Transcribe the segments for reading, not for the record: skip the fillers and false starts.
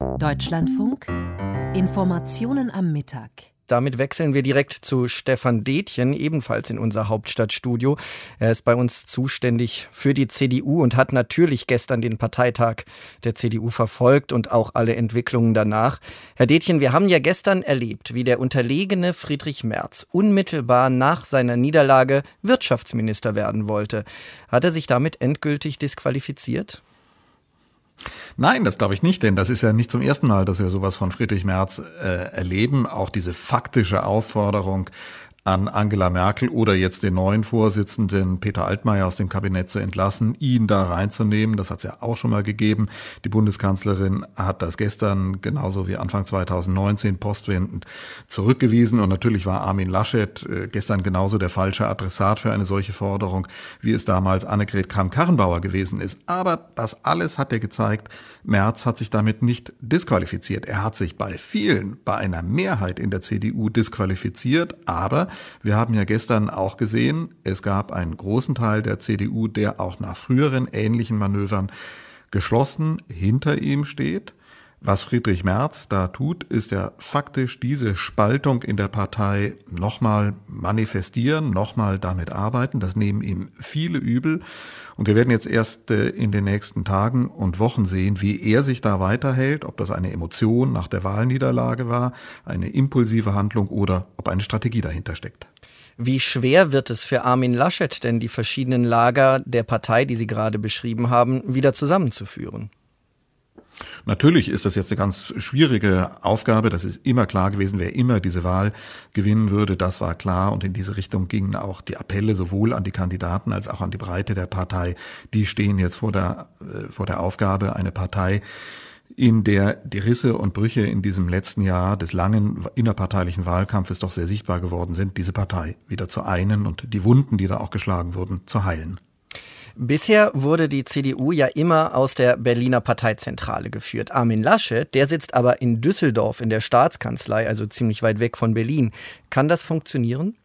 Deutschlandfunk. Informationen am Mittag. Damit wechseln wir direkt zu Stefan Detjen, ebenfalls in unser Hauptstadtstudio. Er ist bei uns zuständig für die CDU und hat natürlich gestern den Parteitag der CDU verfolgt und auch alle Entwicklungen danach. Herr Detjen, wir haben ja gestern erlebt, wie der unterlegene Friedrich Merz unmittelbar nach seiner Niederlage Wirtschaftsminister werden wollte. Hat er sich damit endgültig disqualifiziert? Nein, das glaube ich nicht, denn das ist ja nicht zum ersten Mal, dass wir sowas von Friedrich Merz erleben. Auch diese faktische Aufforderung an Angela Merkel oder jetzt den neuen Vorsitzenden Peter Altmaier aus dem Kabinett zu entlassen, ihn da reinzunehmen. Das hat es ja auch schon mal gegeben. Die Bundeskanzlerin hat das gestern genauso wie Anfang 2019 postwendend zurückgewiesen. Und natürlich war Armin Laschet gestern genauso der falsche Adressat für eine solche Forderung, wie es damals Annegret Kramp-Karrenbauer gewesen ist. Aber das alles hat er gezeigt. Merz hat sich damit nicht disqualifiziert. Er hat sich bei vielen, bei einer Mehrheit in der CDU disqualifiziert, aber wir haben ja gestern auch gesehen, es gab einen großen Teil der CDU, der auch nach früheren ähnlichen Manövern geschlossen hinter ihm steht. Was Friedrich Merz da tut, ist ja faktisch diese Spaltung in der Partei nochmal manifestieren, nochmal damit arbeiten. Das nehmen ihm viele übel. Und wir werden jetzt erst in den nächsten Tagen und Wochen sehen, wie er sich da weiterhält, ob das eine Emotion nach der Wahlniederlage war, eine impulsive Handlung oder ob eine Strategie dahinter steckt. Wie schwer wird es für Armin Laschet denn, die verschiedenen Lager der Partei, die Sie gerade beschrieben haben, wieder zusammenzuführen? Natürlich ist das jetzt eine ganz schwierige Aufgabe. Das ist immer klar gewesen, wer immer diese Wahl gewinnen würde, das war klar. Und in diese Richtung gingen auch die Appelle sowohl an die Kandidaten als auch an die Breite der Partei. Die stehen jetzt vor der Aufgabe, eine Partei, in der die Risse und Brüche in diesem letzten Jahr des langen innerparteilichen Wahlkampfes doch sehr sichtbar geworden sind, diese Partei wieder zu einen und die Wunden, die da auch geschlagen wurden, zu heilen. Bisher wurde die CDU ja immer aus der Berliner Parteizentrale geführt. Armin Laschet, der sitzt aber in Düsseldorf in der Staatskanzlei, also ziemlich weit weg von Berlin. Kann das funktionieren?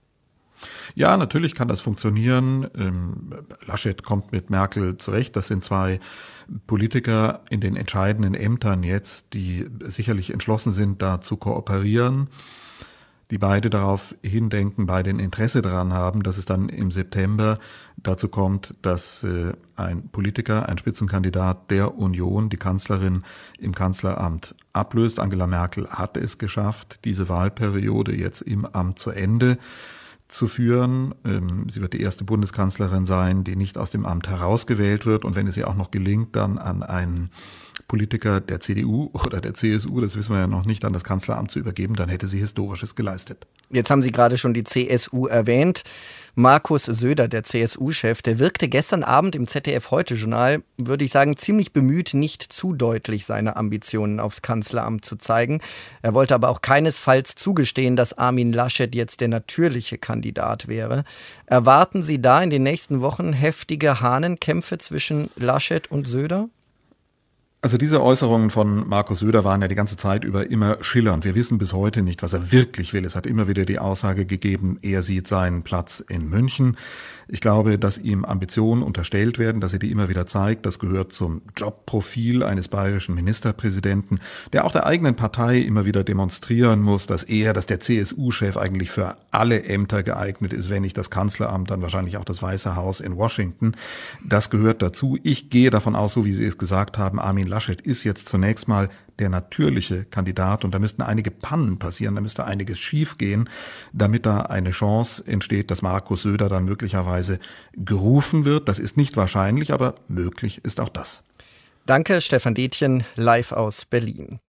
Ja, natürlich kann das funktionieren. Laschet kommt mit Merkel zurecht. Das sind zwei Politiker in den entscheidenden Ämtern jetzt, die sicherlich entschlossen sind, da zu kooperieren, die beide darauf hindenken, beide ein Interesse daran haben, dass es dann im September dazu kommt, dass ein Politiker, ein Spitzenkandidat der Union, die Kanzlerin im Kanzleramt ablöst. Angela Merkel hat es geschafft, diese Wahlperiode jetzt im Amt zu Ende zu führen. Sie wird die erste Bundeskanzlerin sein, die nicht aus dem Amt herausgewählt wird. Und wenn es ihr auch noch gelingt, dann an einen Politiker der CDU oder der CSU, das wissen wir ja noch nicht, an das Kanzleramt zu übergeben, dann hätte sie Historisches geleistet. Jetzt haben Sie gerade schon die CSU erwähnt. Markus Söder, der CSU-Chef, der wirkte gestern Abend im ZDF-Heute-Journal, würde ich sagen, ziemlich bemüht, nicht zu deutlich seine Ambitionen aufs Kanzleramt zu zeigen. Er wollte aber auch keinesfalls zugestehen, dass Armin Laschet jetzt der natürliche Kandidat wäre. Erwarten Sie da in den nächsten Wochen heftige Hahnenkämpfe zwischen Laschet und Söder? Also diese Äußerungen von Markus Söder waren ja die ganze Zeit über immer schillernd. Wir wissen bis heute nicht, was er wirklich will. Es hat immer wieder die Aussage gegeben, er sieht seinen Platz in München. Ich glaube, dass ihm Ambitionen unterstellt werden, dass er die immer wieder zeigt. Das gehört zum Jobprofil eines bayerischen Ministerpräsidenten, der auch der eigenen Partei immer wieder demonstrieren muss, dass der CSU-Chef eigentlich für alle Ämter geeignet ist, wenn nicht das Kanzleramt, dann wahrscheinlich auch das Weiße Haus in Washington. Das gehört dazu. Ich gehe davon aus, so wie Sie es gesagt haben, Armin Laschet ist jetzt zunächst mal der natürliche Kandidat und da müssten einige Pannen passieren, da müsste einiges schiefgehen, damit da eine Chance entsteht, dass Markus Söder dann möglicherweise gerufen wird. Das ist nicht wahrscheinlich, aber möglich ist auch das. Danke, Stefan Detjen, live aus Berlin.